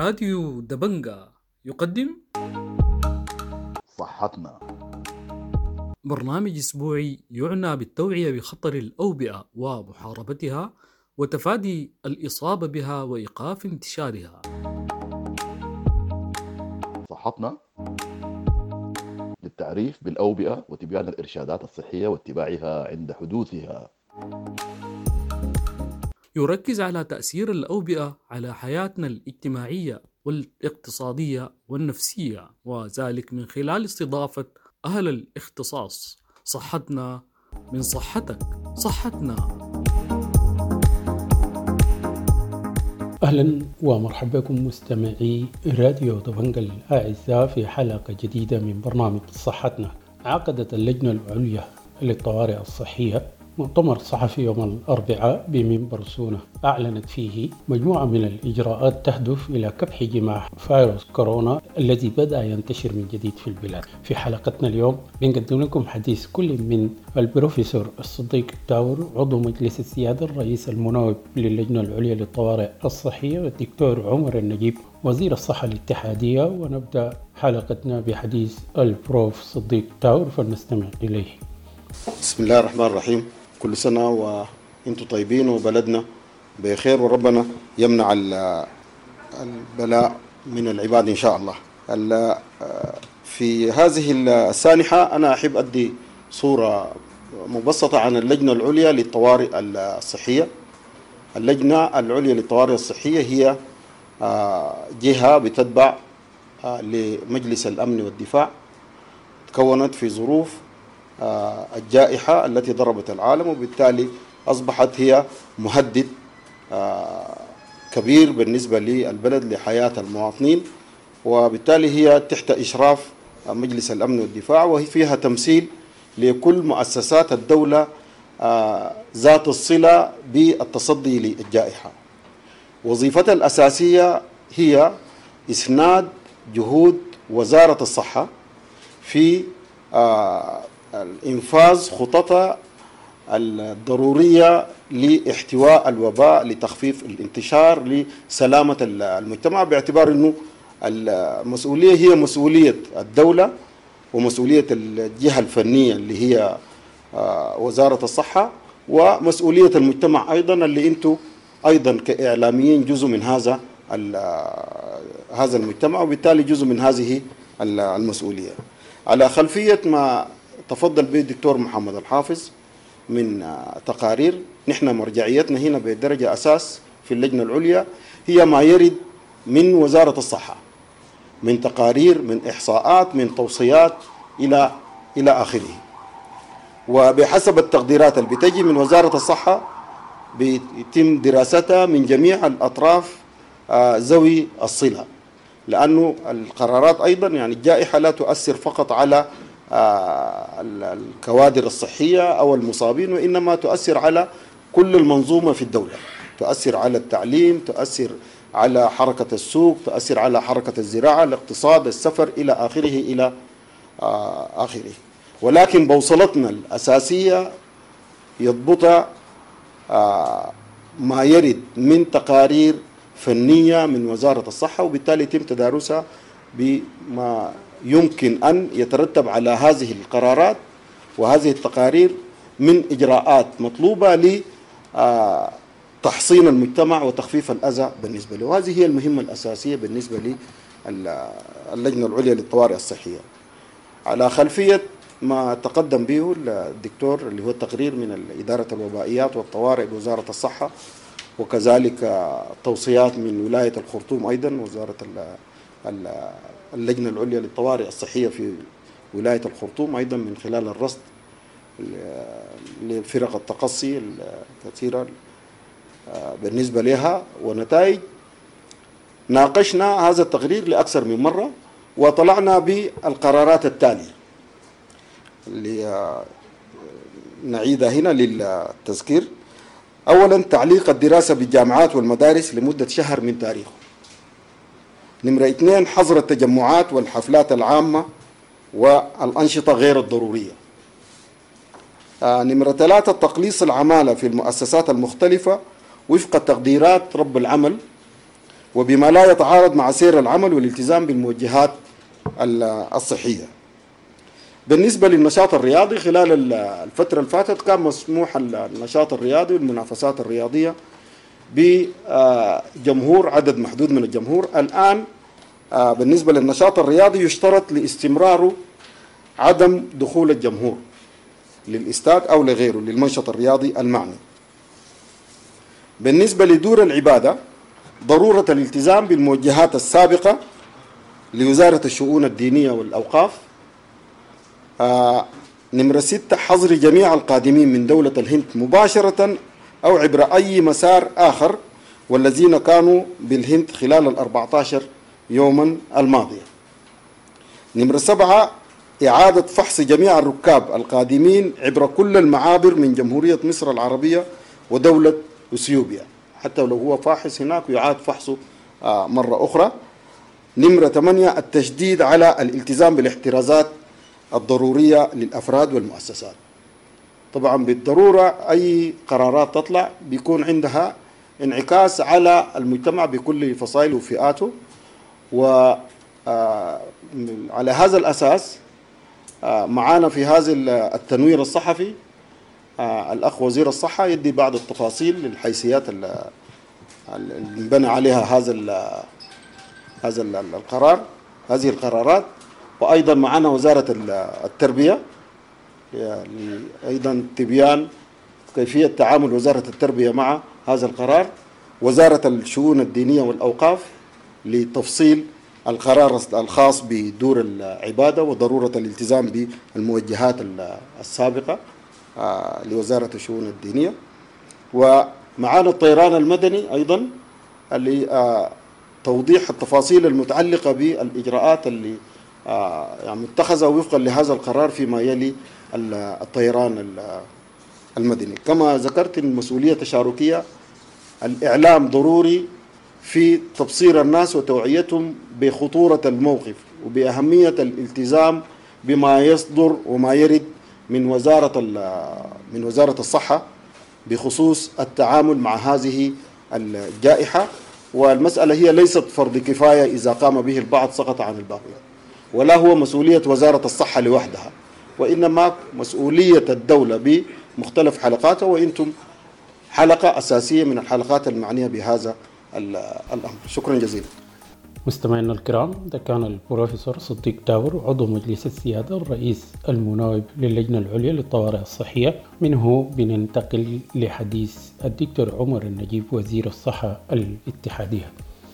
راديو دبنجا يقدم صحتنا، برنامج أسبوعي يعنى بالتوعية بخطر الأوبئة ومحاربتها وتفادي الإصابة بها وإيقاف انتشارها. صحتنا للتعريف بالأوبئة وتبيان الإرشادات الصحية واتباعها عند حدوثها. يركز على تأثير الأوبئة على حياتنا الاجتماعية والاقتصادية والنفسية، وذلك من خلال استضافة أهل الاختصاص. صحتنا من صحتك، صحتنا. أهلا ومرحبا بكم مستمعي راديو دبنجا الأعزاء في حلقة جديدة من برنامج صحتنا. عقدت اللجنة العليا للطوارئ الصحية مؤتمر صحفي يوم الأربعاء بمنبر سونا، أعلنت فيه مجموعة من الإجراءات تهدف إلى كبح جماح فيروس كورونا الذي بدأ ينتشر من جديد في البلاد. في حلقتنا اليوم بنقدم لكم حديث كل من البروفيسور الصديق التاور عضو مجلس السيادة الرئيس المناوب للجنة العليا للطوارئ الصحية، والدكتور عمر النجيب وزير الصحة الاتحادية. ونبدأ حلقتنا بحديث البروف صديق التاور فلنستمع إليه. بسم الله الرحمن الرحيم. كل سنة وانتم طيبين وبلدنا بخير، وربنا يمنع البلاء من العباد إن شاء الله. في هذه السانحة أنا أحب أدي صورة مبسطة عن اللجنة العليا للطوارئ الصحية. اللجنة العليا للطوارئ الصحية هي جهة بتتبع لمجلس الأمن والدفاع، تكونت في ظروف الجائحة التي ضربت العالم، وبالتالي أصبحت هي مهدد كبير بالنسبة للبلد لحياة المواطنين، وبالتالي هي تحت إشراف مجلس الأمن والدفاع، وهي فيها تمثيل لكل مؤسسات الدولة ذات الصلة بالتصدي للجائحة. وظيفتها الأساسية هي إسناد جهود وزارة الصحة في الإنفاذ خططها الضرورية لاحتواء الوباء، لتخفيف الانتشار، لسلامة المجتمع، باعتبار أنه المسؤولية هي مسؤولية الدولة ومسؤولية الجهة الفنية اللي هي وزارة الصحة، ومسؤولية المجتمع أيضا اللي أنتم أيضا كإعلاميين جزء من هذا المجتمع، وبالتالي جزء من هذه المسؤولية. على خلفية ما تفضل به الدكتور محمد الحافظ من تقارير، نحن مرجعيتنا هنا بدرجة أساس في اللجنة العليا هي ما يرد من وزارة الصحة، من تقارير، من إحصاءات، من توصيات إلى آخره. وبحسب التقديرات اللي بتجي من وزارة الصحة بيتم دراستها من جميع الأطراف ذوي الصلة، لأنه القرارات أيضا يعني الجائحة لا تؤثر فقط على الكوادر الصحية أو المصابين، وإنما تؤثر على كل المنظومة في الدولة، تؤثر على التعليم، تؤثر على حركة السوق، تؤثر على حركة الزراعة، الاقتصاد، السفر إلى آخره. ولكن بوصلتنا الأساسية يضبط ما يرد من تقارير فنية من وزارة الصحة، وبالتالي يتم تدارسها بما يمكن أن يترتب على هذه القرارات وهذه التقارير من إجراءات مطلوبة لتحصين المجتمع وتخفيف الأذى بالنسبة له. وهذه هي المهمة الأساسية بالنسبة للجنة العليا للطوارئ الصحية. على خلفية ما تقدم به الدكتور اللي هو التقرير من إدارة الوبائيات والطوارئ بوزارة الصحة، وكذلك توصيات من ولاية الخرطوم أيضا، وزارة اللجنة العليا للطوارئ الصحية في ولاية الخرطوم أيضا من خلال الرصد لفرق التقصي الكثيرة بالنسبة لها ونتائج. ناقشنا هذا التقرير لأكثر من مرة وطلعنا بالقرارات التالية اللي نعيدها هنا للتذكير. أولا، تعليق الدراسة بالجامعات والمدارس لمدة شهر من تاريخه. نمرة 2، حظر التجمعات والحفلات العامة والأنشطة غير الضرورية. نمرة 3، تقليص العمالة في المؤسسات المختلفة وفق تقديرات رب العمل وبما لا يتعارض مع سير العمل والالتزام بالموجهات الصحية. بالنسبة للنشاط الرياضي، خلال الفترة اللي فاتت كان مسموح النشاط الرياضي والمنافسات الرياضية بجمهور، عدد محدود من الجمهور. الآن بالنسبة للنشاط الرياضي يشترط لاستمراره عدم دخول الجمهور للاستاد أو لغيره للمنشط الرياضي المعني. بالنسبة لدور العبادة، ضرورة الالتزام بالموجهات السابقة لوزارة الشؤون الدينية والأوقاف. نمرة 6، حظر جميع القادمين من دولة الهند مباشرة أو عبر أي مسار آخر والذين كانوا بالهند خلال 14 يوما الماضية. نمرة 7، إعادة فحص جميع الركاب القادمين عبر كل المعابر من جمهورية مصر العربية ودولة أثيوبيا، حتى لو هو فاحص هناك يعاد فحصه مرة أخرى. نمرة 8، التشديد على الالتزام بالاحترازات الضرورية للأفراد والمؤسسات. طبعا بالضرورة أي قرارات تطلع بيكون عندها انعكاس على المجتمع بكل فصائله وفئاته، وعلى هذا الأساس معانا في هذا التنوير الصحفي الأخ وزير الصحة يدي بعض التفاصيل للحيثيات اللي انبنى عليها هذا القرار، هذه القرارات. وأيضا معنا وزارة التربية أيضا تبيان كيفية تعامل وزارة التربية مع هذا القرار، وزارة الشؤون الدينية والأوقاف لتفصيل القرار الخاص بدور العبادة وضرورة الالتزام بالموجهات السابقة لوزارة الشؤون الدينية. ومعنا الطيران المدني أيضا اللي توضيح التفاصيل المتعلقة بالإجراءات اللي يعني اتخذها وفقا لهذا القرار فيما يلي الطيران المدني. كما ذكرت المسؤولية تشاركية، الإعلام ضروري في تبصير الناس وتوعيتهم بخطورة الموقف وبأهمية الالتزام بما يصدر وما يرد من وزارة الصحة بخصوص التعامل مع هذه الجائحة. والمسألة هي ليست فرض كفاية إذا قام به البعض سقط عن الباقي، ولا هو مسؤولية وزارة الصحة لوحدها، وإنما مسؤولية الدولة بمختلف حلقاتها، وإنتم حلقة أساسية من الحلقات المعنية بهذا الأمر. شكرا جزيلا. مستمعينا الكرام، ده كان البروفيسور صديق تاور عضو مجلس السيادة الرئيس المناوب للجنة العليا للطوارئ الصحية. منه بننتقل لحديث الدكتور عمر النجيب وزير الصحة الاتحادية.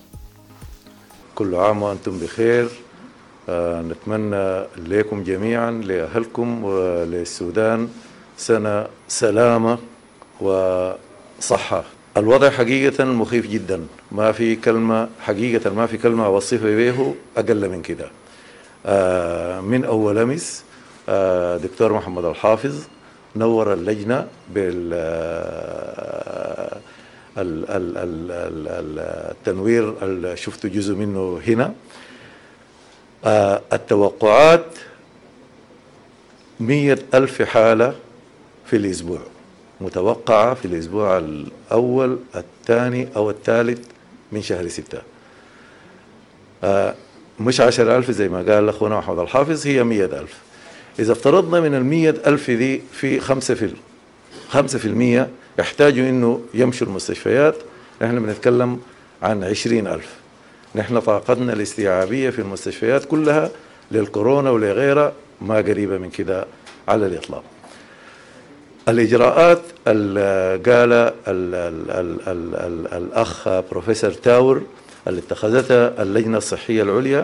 كل عام وأنتم بخير. نتمنى لكم جميعا لأهلكم وللسودان سنة سلامة وصحة. الوضع حقيقة مخيف جدا، ما في كلمة أوصفه به أقل من كده. من أول أمس دكتور محمد الحافظ نور اللجنة بالتنوير اللي شفت جزء منه هنا. التوقعات 100,000 حالة في الأسبوع متوقعة في الأسبوع الأول الثاني أو الثالث من شهر 6. مش 10,000 زي ما قال أخونا محمد الحافظ، هي 100,000. إذا افترضنا من 100,000 دي في 5% يحتاجوا إنه يمشوا المستشفيات، نحن بنتكلم عن 20,000. نحن طاقتنا الاستيعابية في المستشفيات كلها للكورونا ولغيرها ما قريبة من كده على الإطلاق. الإجراءات اللي قال الأخ بروفيسور تاور اللي اتخذتها اللجنة الصحية العليا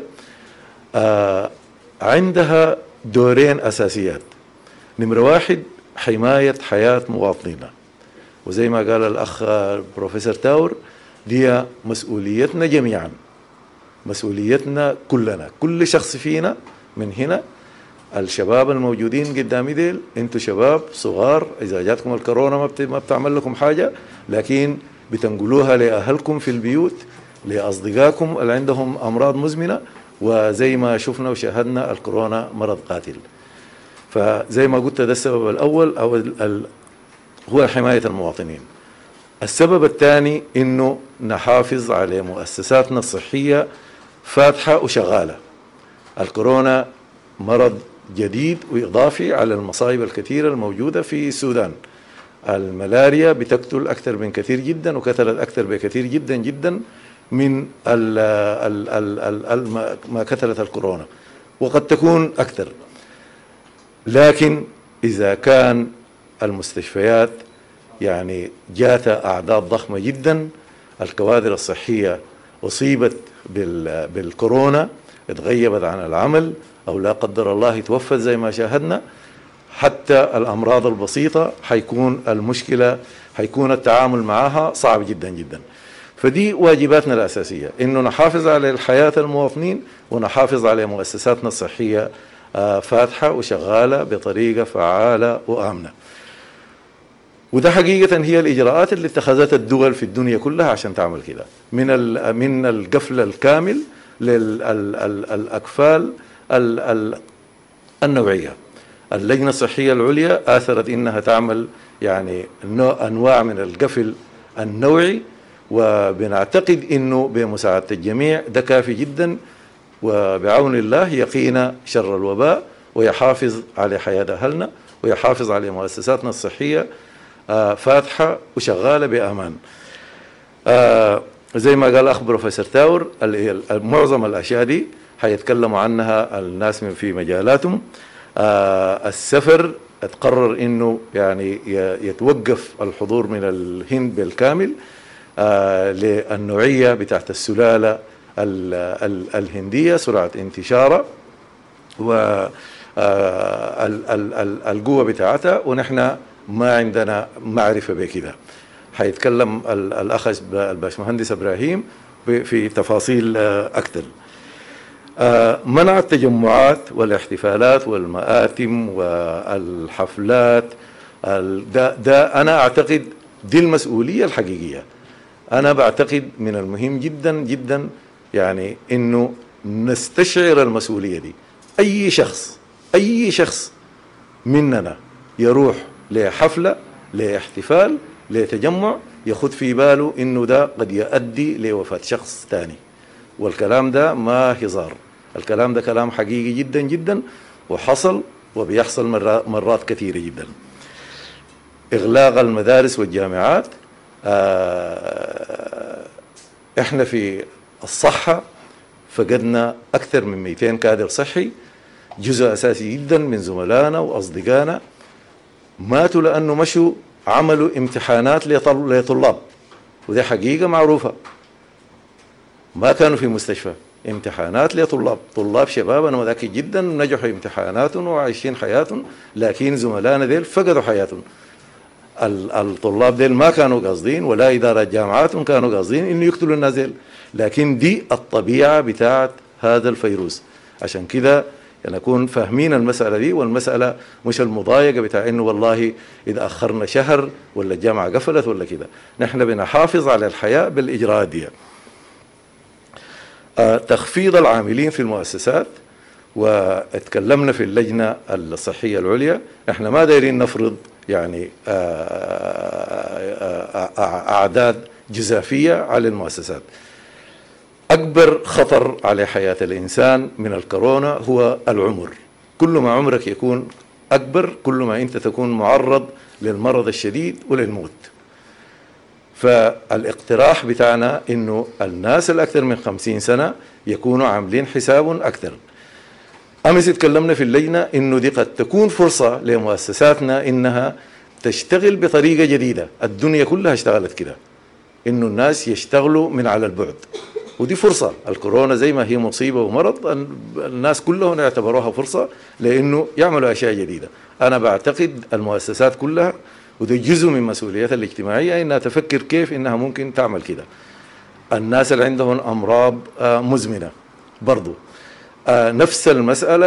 عندها دورين أساسيات. نمرة 1 حماية حياة مواطنينا، وزي ما قال الأخ بروفيسور تاور دي مسؤوليتنا جميعا، مسؤوليتنا كلنا، كل شخص فينا. من هنا الشباب الموجودين قدامي ديل، انتوا شباب صغار، اذا جاتكم الكورونا ما بتعمل لكم حاجة، لكن بتنقلوها لأهلكم في البيوت، لأصدقائكم اللي عندهم أمراض مزمنة، وزي ما شفنا وشاهدنا الكورونا مرض قاتل. فزي ما قلت ده السبب الأول هو حماية المواطنين. السبب الثاني إنه نحافظ على مؤسساتنا الصحية فاتحة وشغالة. الكورونا مرض جديد وإضافي على المصايب الكثيرة الموجودة في السودان. الملاريا بتقتل أكثر من كثير جدا، وقتلت أكثر بكثير جدا جدا من ما قتلت الكورونا، وقد تكون أكثر. لكن إذا كان المستشفيات يعني جاتها أعداد ضخمة جدا، الكوادر الصحية أصيبت بالكورونا، اتغيبت عن العمل أو لا قدر الله توفت زي ما شاهدنا، حتى الأمراض البسيطة حيكون المشكلة، حيكون التعامل معها صعب جدا جدا. فدي واجباتنا الأساسية، إنه نحافظ على الحياة المواطنين ونحافظ على مؤسساتنا الصحية فاتحة وشغالة بطريقة فعالة وآمنة. وده حقيقة هي الإجراءات اللي اتخذتها الدول في الدنيا كلها عشان تعمل كده، من القفل الكامل للأقفال النوعية. اللجنة الصحية العليا آثرت إنها تعمل يعني أنواع من القفل النوعي، وبنعتقد إنه بمساعدة الجميع ده كافي جدا، وبعون الله يقينا شر الوباء ويحافظ على حياة أهلنا ويحافظ على مؤسساتنا الصحية فاتحة وشغالة بأمان. زي ما قال أخ بروفيسور تاور، معظم الأشياء دي حيتكلموا عنها الناس من في مجالاتهم. السفر اتقرر إنه يعني يتوقف الحضور من الهند بالكامل للنوعية بتاعت السلالة الهندية، سرعة انتشارها والقوة بتاعتها، ونحن ما عندنا معرفة بكده. حيتكلم الأخ الباشمهندس إبراهيم في تفاصيل أكثر. منع التجمعات والاحتفالات والمآتم والحفلات، ده أنا أعتقد دي المسؤولية الحقيقية. أنا بعتقد من المهم جدا جدا يعني إنه نستشعر المسؤولية دي. أي شخص مننا يروح لحفلة، لاحتفال، لتجمع، يخد في باله إنه ده قد يؤدي لوفاة شخص تاني، والكلام ده ما هزار، الكلام ده كلام حقيقي جدا جدا وحصل وبيحصل مرات كثيرة جدا. إغلاق المدارس والجامعات، إحنا في الصحة فقدنا أكثر من 200 كادر صحي، جزء أساسي جدا من زملائنا وأصدقائنا ماتوا لأنه مشوا عملوا امتحانات لطلاب، وده حقيقة معروفة، ما كانوا في مستشفى، امتحانات لطلاب، طلاب شباب أنا متأكد جدا نجحوا امتحاناتهم وعايشين حياتهم، لكن زملائنا ديل فقدوا حياتهم. الطلاب ديل ما كانوا قاصدين ولا إدارة جامعاتهم كانوا قاصدين إنه يقتلوا الناس ديل، لكن دي الطبيعة بتاعت هذا الفيروس. عشان كده نكون فاهمين المسألة دي، والمسألة مش المضايقة بتاع إنه والله إذا أخرنا شهر ولا الجامعة قفلت ولا كده، نحن بنحافظ على الحياة بالإجراءات دي. تخفيض العاملين في المؤسسات، واتكلمنا في اللجنة الصحية العليا، احنا ما دايرين نفرض يعني أعداد جزافية على المؤسسات. أكبر خطر على حياة الإنسان من الكورونا هو العمر، كل ما عمرك يكون أكبر كل ما أنت تكون معرض للمرض الشديد وللموت. فالاقتراح بتاعنا إنه الناس الأكثر من 50 سنة يكونوا عاملين حساب أكثر. أمس تكلمنا في اللجنة إنه دي قد تكون فرصة لمؤسساتنا إنها تشتغل بطريقة جديدة، الدنيا كلها اشتغلت كده، إنه الناس يشتغلوا من على البعد، ودي فرصة. الكورونا زي ما هي مصيبة ومرض، الناس كلهم يعتبروها فرصة لأنه يعملوا أشياء جديدة. أنا بعتقد المؤسسات كلها، وده جزء من مسؤولياتها الاجتماعية، إنها تفكر كيف إنها ممكن تعمل كده. الناس اللي عندهم أمراض مزمنة برضو نفس المسألة.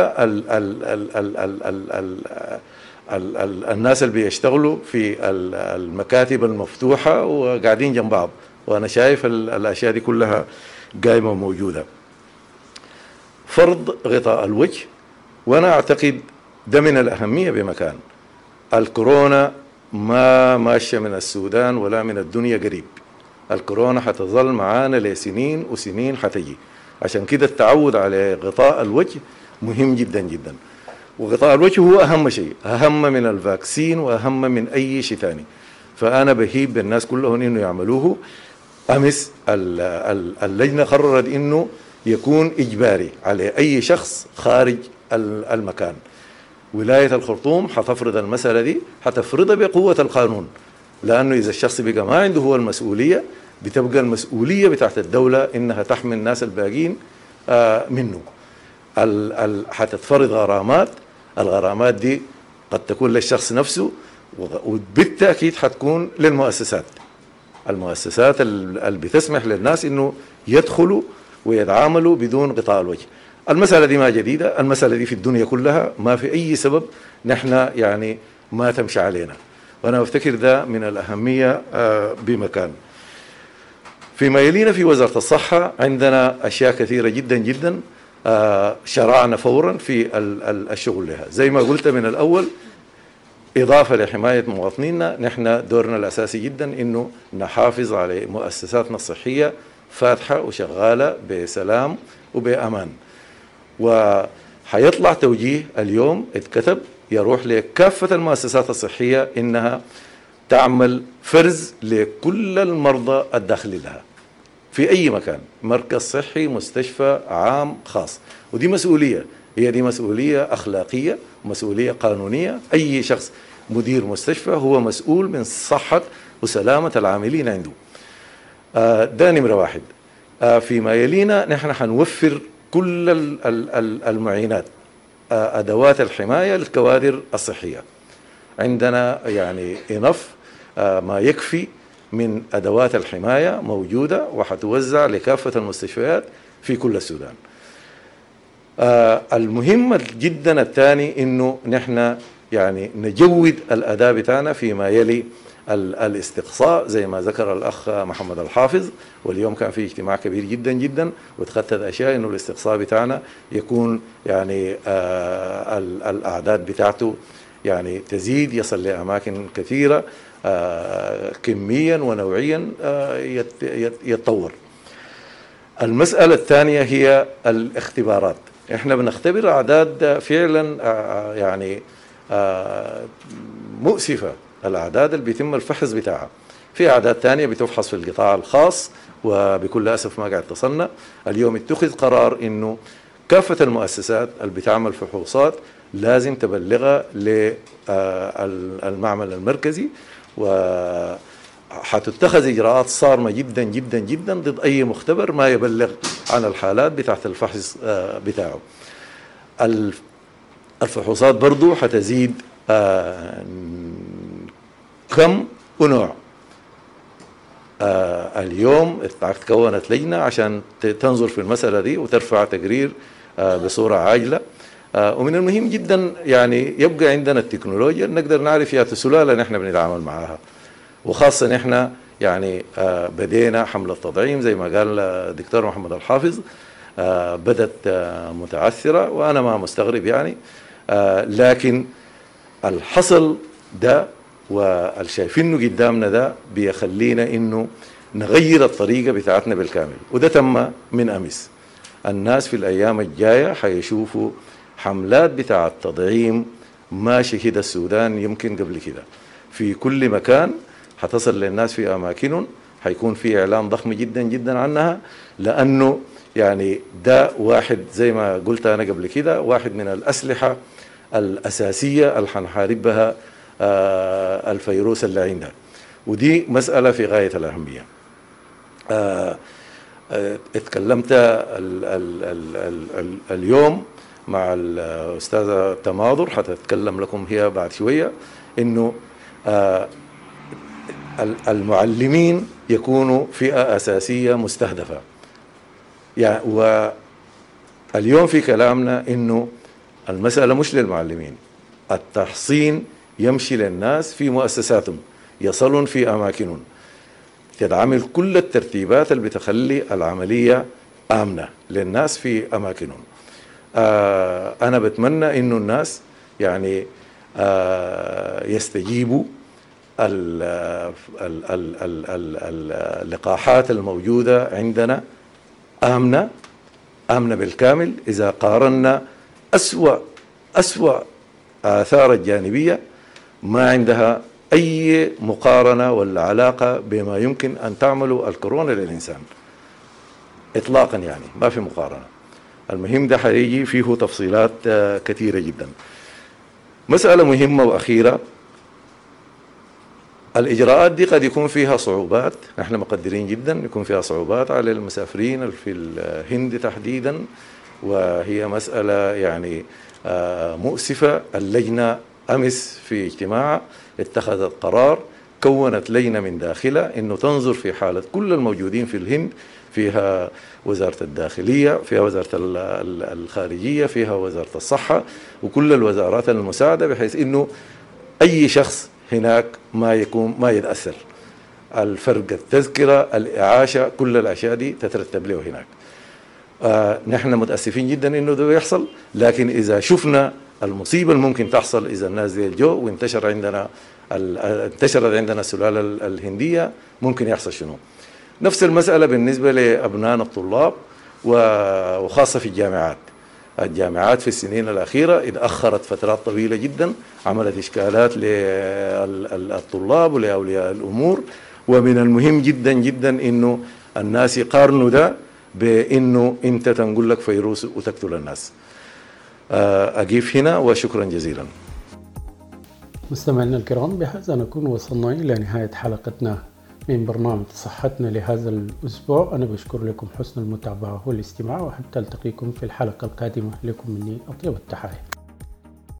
الناس اللي بيشتغلوا في المكاتب المفتوحة وقاعدين جنب بعض، وأنا شايف الأشياء دي كلها قائمة موجودة. فرض غطاء الوجه، وأنا أعتقد ده من الأهمية بمكان. الكورونا ما ماشية من السودان ولا من الدنيا قريب. الكورونا حتظل معانا لسنين وسنين حتجي. عشان كده التعود على غطاء الوجه مهم جدا جدا، وغطاء الوجه هو أهم شيء، أهم من الفاكسين وأهم من أي شيء ثاني. فأنا بهيب بالناس كلهم إنه يعملوه. أمس اللجنة قررت إنه يكون إجباري على أي شخص خارج المكان. ولاية الخرطوم حتفرض المسألة دي، حتفرضها بقوة القانون، لأنه إذا الشخص بقى ما عنده هو المسؤولية، بتبقى المسؤولية بتاعت الدولة إنها تحمي الناس الباقين منه. حتتفرض غرامات، الغرامات دي قد تكون للشخص نفسه، وبالتأكيد حتكون للمؤسسات، المؤسسات اللي بتسمح للناس إنه يدخلوا ويتعاملوا بدون غطاء الوجه. المسألة دي ما جديدة، المسألة دي في الدنيا كلها، ما في أي سبب نحن يعني ما تمشي علينا، وأنا أفتكر ده من الأهمية بمكان. فيما يلينا في وزارة الصحة عندنا أشياء كثيرة جدا جدا شرعنا فورا في الشغل لها. زي ما قلت من الأول، إضافة لحماية مواطنينا، نحن دورنا الأساسي جدا إنه نحافظ على مؤسساتنا الصحية فاتحة وشغالة بسلام وبأمان. وحيطلع توجيه اليوم اتكتب يروح لكافة المؤسسات الصحية إنها تعمل فرز لكل المرضى الداخل لها في أي مكان، مركز صحي، مستشفى عام، خاص. ودي مسؤولية، هي دي مسؤولية أخلاقية، مسؤولية قانونية. أي شخص مدير مستشفى هو مسؤول من صحة وسلامة العاملين عنده. ده نمرة واحد. فيما يلينا نحن حنوفر كل المعينات، أدوات الحماية للكوادر الصحية. عندنا يعني إنف ما يكفي من أدوات الحماية موجودة وحتوزع لكافة المستشفيات في كل السودان. المهم جدا الثاني إنه نحن يعني نجود الأداء بتاعنا فيما يلي الاستقصاء، زي ما ذكر الأخ محمد الحافظ. واليوم كان في اجتماع كبير جدا جدا وتخطط أشياء إنه الاستقصاء بتاعنا يكون يعني الأعداد بتاعته يعني تزيد، يصل لأماكن كثيرة كميا ونوعيا يتطور. المسألة الثانية هي الاختبارات. احنا بنختبر أعداد فعلا يعني مؤسفة، الأعداد اللي بيتم الفحص بتاعها. في أعداد ثانية بتفحص في القطاع الخاص وبكل أسف ما قاعد تصنع. اليوم اتخذ قرار إنه كافة المؤسسات اللي بتعمل فحوصات لازم تبلغها للمعمل المركزي، وحتتخذ إجراءات صارمة جدا جدا جدا ضد أي مختبر ما يبلغ عن الحالات بتاعت الفحص بتاعه. الفحوصات برضو حتزيد كم ونوع. اليوم تكونت لجنة عشان تنظر في المسألة دي وترفع تقرير بصورة عاجلة. ومن المهم جدا يعني يبقى عندنا التكنولوجيا نقدر نعرف يا سلالة نحن بنتعامل معها، وخاصة نحن يعني بدينا حملة تطعيم زي ما قال الدكتور محمد الحافظ، بدت متعثرة وأنا ما مستغرب يعني، لكن الحصل ده والشايفينه قدامنا ده بيخلينا إنه نغير الطريقة بتاعتنا بالكامل، وده تم من أمس. الناس في الأيام الجاية حيشوفوا حملات بتاعة تطعيم ما شهد السودان يمكن قبل كده في كل مكان، حتصل للناس في أماكنهم، حيكون في إعلان ضخم جدا جدا عنها، لأنه يعني ده واحد زي ما قلت أنا قبل كده واحد من الأسلحة الأساسية اللي حنحارب بها الفيروس اللي عندها، ودي مسألة في غاية الأهمية. اتكلمت اليوم مع الأستاذة تماضر، حتتكلم لكم هي بعد شوية، إنه المعلمين يكونوا فئة أساسية مستهدفة. يعني واليوم في كلامنا إنه المسألة مش للمعلمين، التحصين يمشي للناس في مؤسساتهم، يصلون في أماكنهم، تدعمل كل الترتيبات اللي بتخلي العملية آمنة للناس في أماكنهم. أنا بتمنى إنه الناس يعني يستجيبوا اللقاحات الموجودة عندنا آمنة بالكامل إذا قارنا أسوأ آثار الجانبية ما عندها أي مقارنة ولا علاقة بما يمكن أن تعمله الكورونا للإنسان إطلاقا، يعني ما في مقارنة. المهم ده حيجي فيه تفصيلات كثيرة جدا. مسألة مهمة وأخيرة، الإجراءات دي قد يكون فيها صعوبات، نحن مقدرين جدا يكون فيها صعوبات على المسافرين في الهند تحديدا، وهي مسألة يعني مؤسفة. اللجنة أمس في اجتماع اتخذت قرار، كونت لجنة من داخلها إنه تنظر في حالة كل الموجودين في الهند، فيها وزارة الداخلية، فيها وزارة الخارجية، فيها وزارة الصحة، وكل الوزارات المساعدة، بحيث إنه أي شخص هناك ما يتأثر. الفرق التذكرة، الإعاشة، كل الأشياء دي تترتب له هناك. نحن متأسفين جدا إنه ده يحصل، لكن إذا شفنا المصيبة الممكن تحصل إذا الناس دي الجو وانتشرت عندنا السلالة الهندية، ممكن يحصل شنو؟ نفس المسألة بالنسبة لأبنائنا الطلاب وخاصة في الجامعات في السنين الأخيرة اتأخرت فترات طويلة جدا، عملت إشكالات للطلاب ولأولياء الأمور. ومن المهم جدا جدا إنه الناس يقارنوا ده بإنه أنت تنقول لك فيروس وتقتل الناس. أقف هنا وشكرا جزيلا. مستمعينا الكرام، بهذا نكون وصلنا إلى نهاية حلقتنا من برنامج صحتنا لهذا الأسبوع. أنا بشكر لكم حسن المتابعة والاستماع، وحتى ألتقيكم في الحلقة القادمة. لكم مني أطيب التحايا.